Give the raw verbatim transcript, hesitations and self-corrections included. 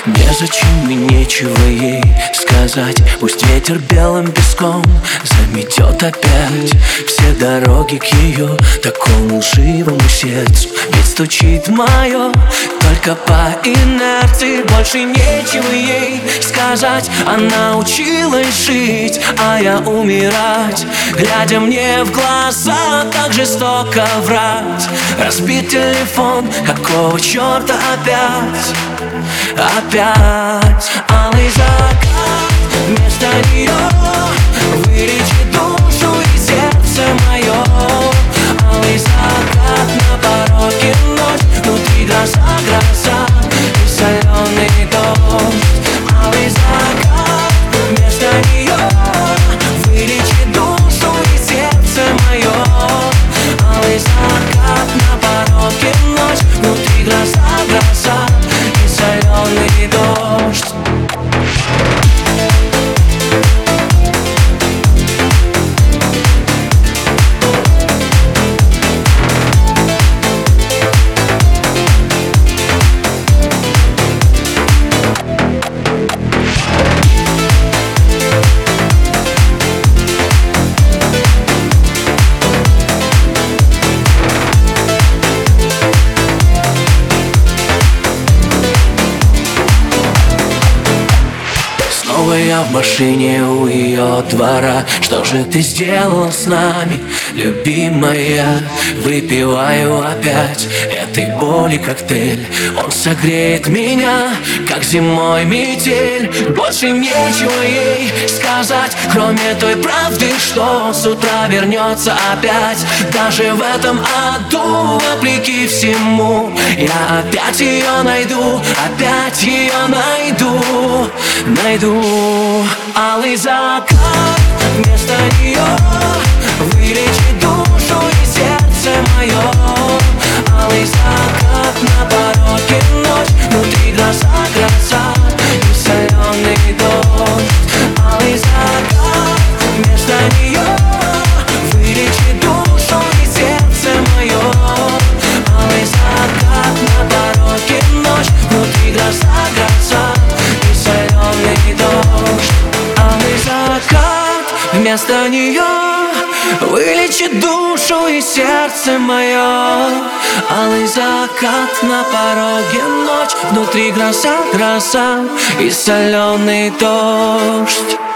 Незачем и нечего ей сказать. Пусть ветер белым песком заметет опять все дороги к ее такому лживому сердцу. Ведь стучит мое только по инерции. Больше нечего ей сказать. Она училась жить, а я умирать, глядя мне в глаза, так жестоко врать. Разбит телефон, какого черта опять? Опять алый закат вместо нее вылечит душу и сердце мое. Алый закат на пороге ночь, внутри гроза, гроза и соленый дождь. Алый закат вместо нее вылечит душу и сердце мое. Алый закат на пороге ночь, внутри гроза, гроза и соленый дождь. Я в машине у ее двора. Что же ты сделал с нами, любимая? Выпиваю опять этой боли коктейль. Он согреет меня, как зимой метель. Больше нечего ей сказать, кроме той правды, что с утра вернется опять. Даже в этом аду, вопреки всему, я опять ее найду, опять ее найду, найду. Алый закат вместо нее вылечит душу и сердце мое. Алый закат на пороге ночь, внутри гроза, гроза и соленый дождь. Алый закат вместо нее вылечит душу и сердце мое. Алый закат на пороге ночь, внутри гроза, гроза и соленый дождь. Алый закат вместо нее вылечит душу и сердце мое. Алый закат на пороге ночь, внутри гроза, гроза и соленый дождь.